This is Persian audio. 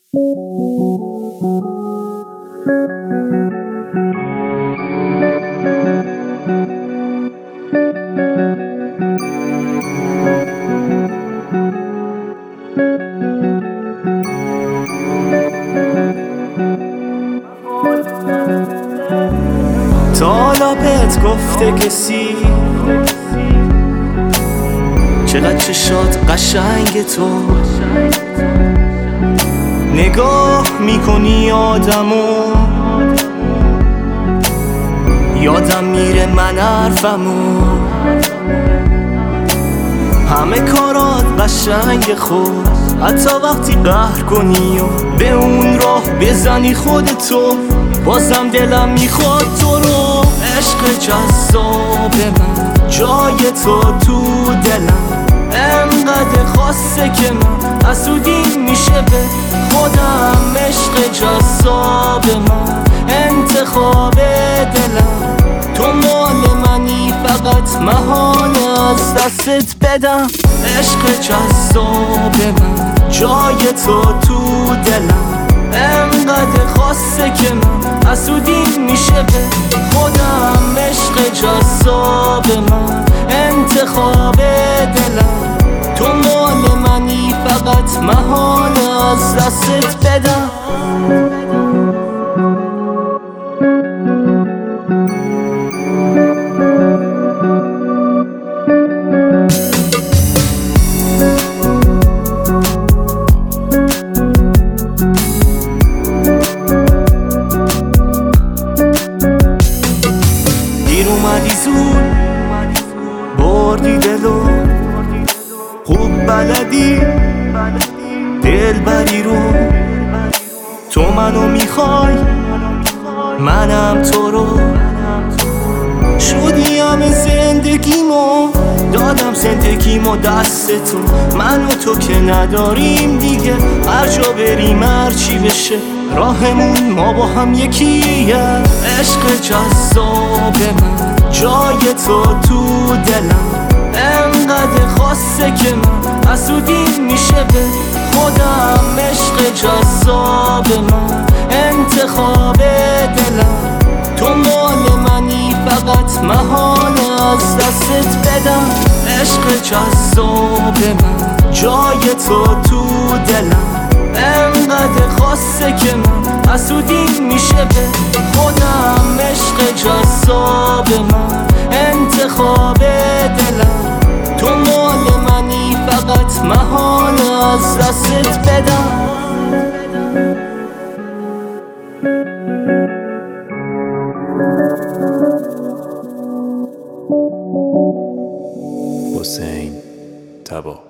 تا حالا بهت گفته کسی چقدر چشات قشنگ تو نگاه میکنی آدمو یادم میره من حرفمو همه کارات قشنگ خود حتی وقتی قهر کنی و به اون راه بزنی خودتو بازم دلم میخواد تو رو عشق جذاب من جای تو دلم انقدر خاصه که من حسودی میشه به خودم عشق جذاب من انتخاب دلم تو مال منی فقط محاله از دستت بدم عشق جذاب من جای تو دلم انقدر خاصه که من حسودی میشه به خودم عشق جذاب من انتخاب دلم تو مال منی فقط محاله از دستت بدم اومدی زود بردی دلو خوب بلدی دل بری رو تو منو میخوای منم تو رو شدی همه زندگیمو دادم زندگیمو دست تو من و تو که نداریم دیگه هر جا بریم هر چی بشه راهمون ما با هم یکیه عشق جذاب من جای تو دلم انقدر خاصه که من حسودی میشه به خودم عشق جذاب من انتخاب دلم تو مال منی فقط محاله از دستت بدم عشق جذاب من جای تو دلم انقدر خاصه که من حسودی میشه به خودم عشق جذاب من انتخاب دلم تو مال منی فقط محاله از دستت بدم حسین تبا